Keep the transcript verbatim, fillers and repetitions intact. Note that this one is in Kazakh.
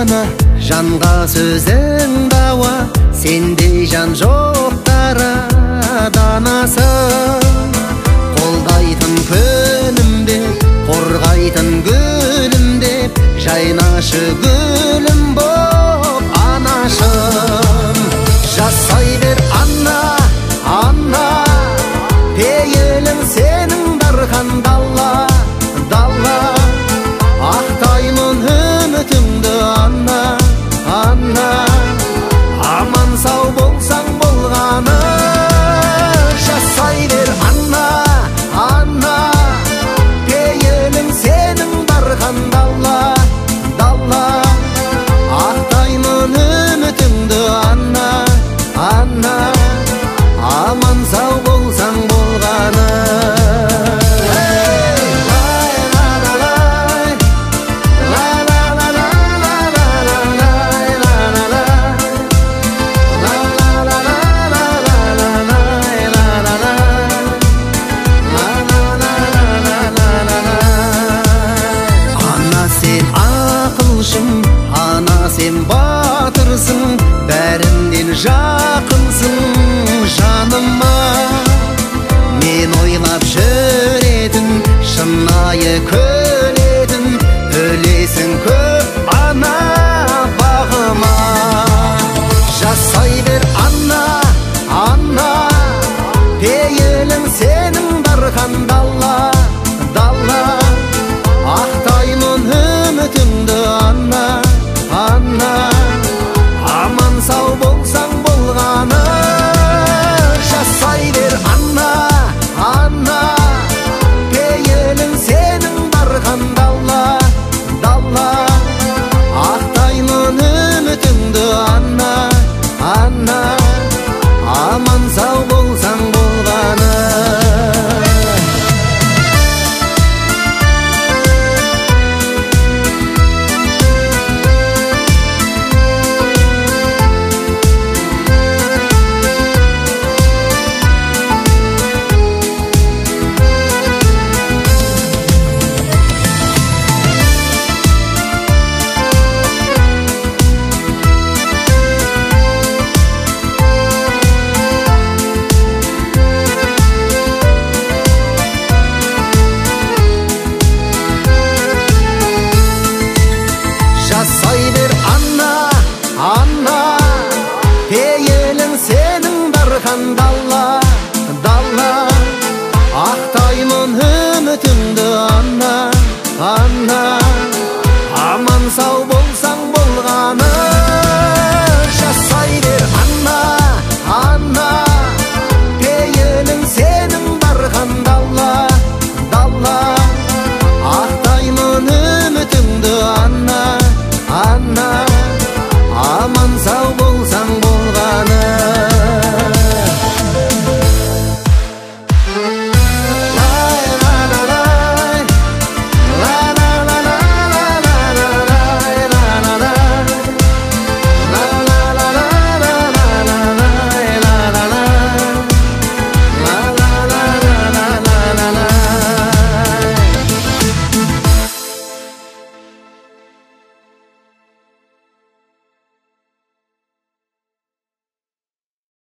ана, жанға сөзің дауа, сендей жан жоқ тараданасың. Қолдайтын күнім деп, қорғайтын гүлім деп, жайнашы гүлім боп анашым. Жасай бер ана, ана, пейілің сенің дархан далла, далла. Ақтаймын үмітіңді ана, ана, аман сау болсаң болғаны. Жасай бер ана, ана, пейілің сенің дархан далла, далла. Ақтаймын үмітіңді ана, ана, аман сау болсаң болғаны. Ана сен батырсың, бәрімнен жақынсың жаныма. Мен ойлап жүретін, шынайы көлетін, үлесің көп ана бағыма. Жасай бер ана, ана, пейілің сенің дархан далла, далла. Ақтаймын үмітіңді ана, ана, аман сау болсаң болғаны. Жасай бер ана, ана, пейілің сенің дархан далла, далла. Ақтаймын үмітіңді ана, ана, аман сау болсаң болғаны. Жасай бер ана, ана, пейілің сенің дархан далла, далла.